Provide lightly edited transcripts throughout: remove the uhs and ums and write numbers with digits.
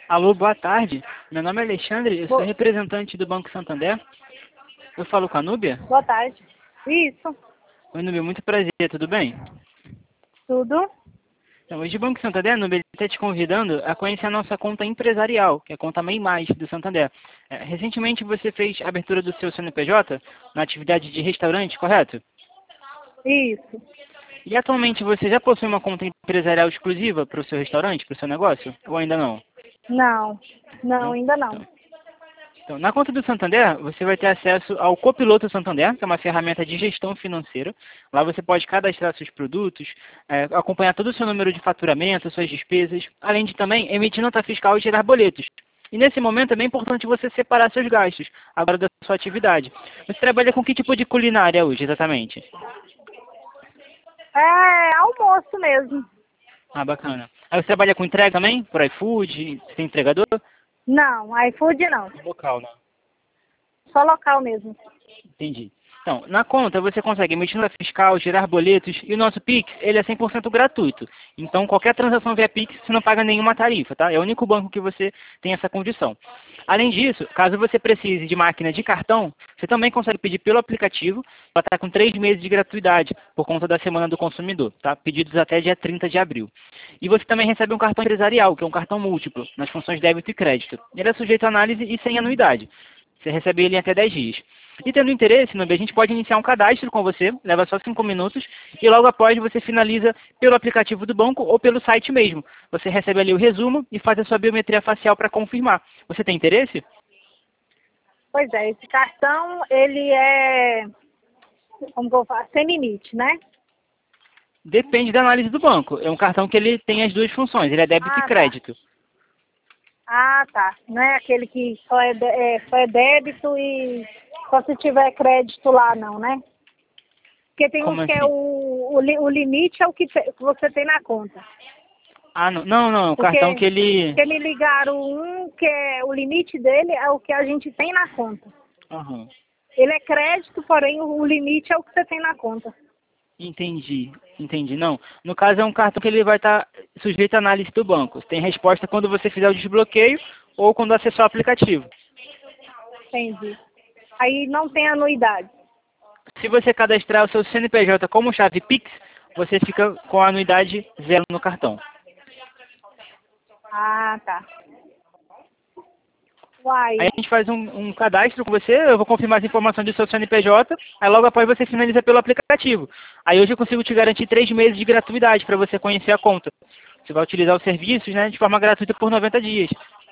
Alô, boa tarde. Meu nome é Alexandre, eu sou Bo- representante do Banco Santander. Eu falo com a Núbia? Boa tarde. Isso, Oi, Núbia, muito prazer, tudo bem? tudo? Então, hoje o Banco Santander, Núbia, está te convidando a conhecer a nossa conta empresarial, que é a conta MEI+, do Santander. Recentemente você fez a abertura do seu CNPJ na atividade de restaurante, correto? Isso. E atualmente você já possui uma conta empresarial exclusiva para o seu restaurante, para o seu negócio? Ou ainda não? Não, não, Não? ainda não. Então, na conta do Santander, você vai ter acesso ao Copiloto Santander, que é uma ferramenta de gestão financeira. Lá você pode cadastrar seus produtos, acompanhar todo o seu número de faturamento, suas despesas, além de também emitir nota fiscal e gerar boletos. E nesse momento é bem importante você separar seus gastos, agora da sua atividade. Você trabalha com que tipo de culinária hoje, exatamente? É almoço mesmo. Ah, bacana. Aí você trabalha com entrega também? Por iFood? Você tem entregador? Não, iFood não. Local, né? Só local mesmo. Entendi. Então, na conta você consegue emitir nota fiscal, gerar boletos e o nosso Pix, ele é 100% gratuito. Então, qualquer transação via Pix, você não paga nenhuma tarifa, tá? É o único banco que você tem essa condição. Além disso, caso você precise de máquina de cartão, você também consegue pedir pelo aplicativo, para estar com 3 meses de gratuidade, por conta da Semana do Consumidor, tá? Pedidos até dia 30 de abril. E você também recebe um cartão empresarial, que é um cartão múltiplo, nas funções débito e crédito. Ele é sujeito a análise e sem anuidade. Você recebe ele em até 10 dias. E tendo interesse, Nubia, a gente pode iniciar um cadastro com você, leva só 5 minutos, e logo após você finaliza pelo aplicativo do banco ou pelo site mesmo. Você recebe ali o resumo e faz a sua biometria facial para confirmar. Você tem interesse? Pois é, esse cartão, ele é, como que eu falo, sem limite, né? Depende da análise do banco. É um cartão que ele tem as duas funções, ele é débito e Ah, tá. crédito. Ah, tá. Não é aquele que só é débito e só se tiver crédito lá, não, né? Porque tem Como uns que é assim? o limite é o que você tem na conta. Ah, não, não, não, o cartão Porque, que ele... porque me ligaram um que é, o limite dele é o que a gente tem na conta. Aham. Ele é crédito, porém o limite é o que você tem na conta. Entendi, entendi. Não, no caso é um cartão que ele vai estar sujeito à análise do banco. Tem resposta quando você fizer o desbloqueio ou quando acessar o aplicativo. Entendi. Aí não tem anuidade. Se você cadastrar o seu CNPJ como chave Pix, você fica com a anuidade zero no cartão. Ah, tá. Uai. Aí a gente faz um cadastro com você, eu vou confirmar as informações do seu CNPJ, aí logo após você finaliza pelo aplicativo. Aí hoje eu consigo te garantir 3 meses de gratuidade para você conhecer a conta. Você vai utilizar os serviços, né, de forma gratuita por 90 dias.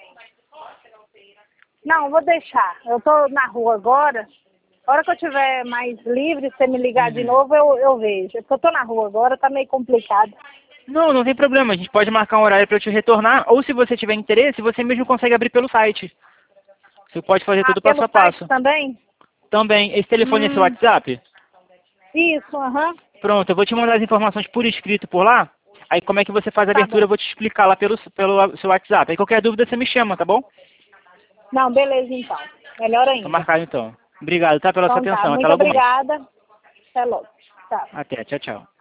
Não, vou deixar. Eu tô na rua agora. A hora que eu tiver mais livre, se você me ligar de Uhum. novo, eu vejo. Porque eu tô na rua agora, tá meio complicado. Não, não tem problema, a gente pode marcar um horário para eu te retornar, ou se você tiver interesse, você mesmo consegue abrir pelo site. Você pode fazer Ah, tudo passo pelo a site passo. também? Também, esse telefone é seu Hum, WhatsApp? isso, aham. Pronto, eu vou te mandar as informações por escrito por lá. Aí como é que você faz a Tá abertura, eu bom. vou te explicar lá pelo seu WhatsApp. Aí qualquer dúvida você me chama, tá bom? Não, beleza então. Melhor Tô ainda. marcado então. Obrigado, tá, pela sua Então tá, atenção. Até muito logo mais. obrigada. Até logo. Tchau. Até, tchau, tchau.